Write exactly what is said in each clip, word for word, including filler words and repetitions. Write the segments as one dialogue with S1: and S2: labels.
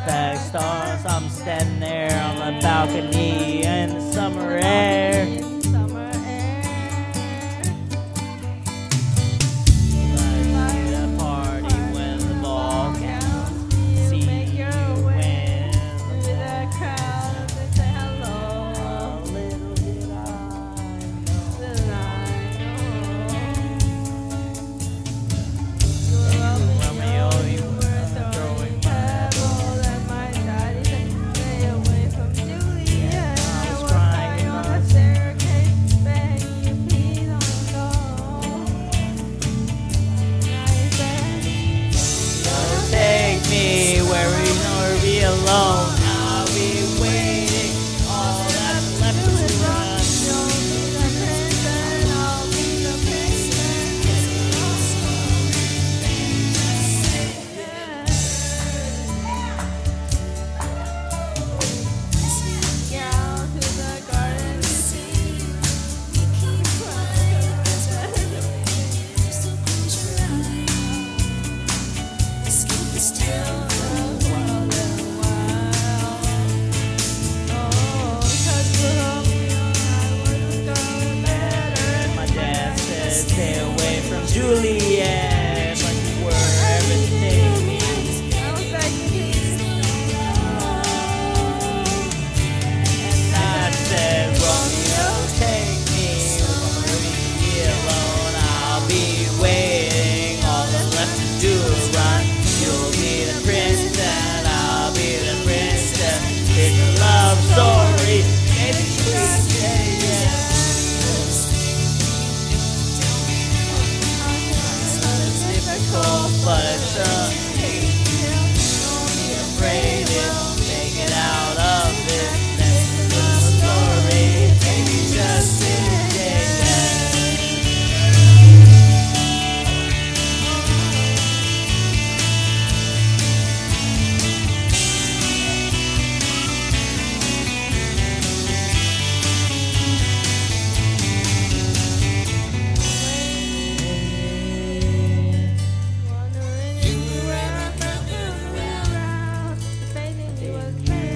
S1: perfect stars. I'm standing there on the balcony in the summer air.
S2: Summer air.
S1: Like a party when the ball counts. See
S2: Make your
S1: you
S2: way
S1: when
S2: through the crowd and say hello.
S1: little did I know.
S2: Little I know. You were Romeo, you were throwing pebbles at my daddy said, stay away from Juliet. I was crying on the staircase, begging you please don't go. Now you said,
S1: Don't take me where we know be alone. I'll be waiting. All that's left to run.
S2: you'll be the prince and I'll be the princess. Down to the garden to see. Keep crying. Still the world and wild. Oh, 'cause Romeo, I was going better.
S1: My dad said, stay away from Juliet. But you were everything to me.
S2: I was like, please don't go.
S1: And I said, Romeo, take me where we can be alone. I'll be waiting. All that's left to do is run. You'll be the prince and I'll be the princess. It's a love story. Maybe please say yes. It's difficult, but it's a don't be afraid it. Make it out of it. That's the story. Maybe just say yes.
S2: Wondering you were around, fading you was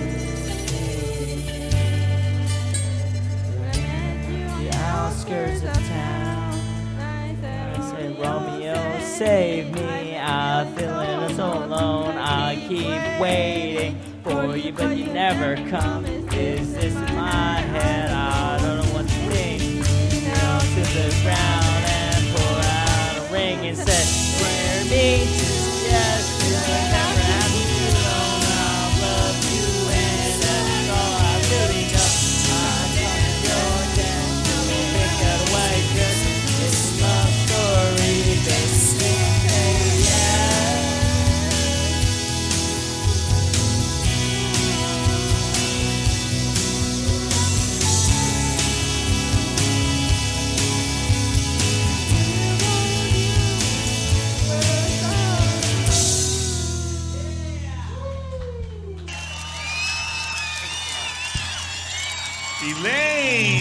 S2: When I met you on
S1: The
S2: the
S1: outskirts of town.
S2: I said,
S1: I said, Romeo, save me. I'm feeling so alone. I keep waiting for you, but you never come. Is this in my head? I don't know what to think. Down to the ground and pour out a ring and said, swear me to yes, I never have you alone. I'll love you, and that's all I really know. I'm gonna go down, we'll pick it away, 'cause it's a love story, baby. Say yes.
S3: Elaine.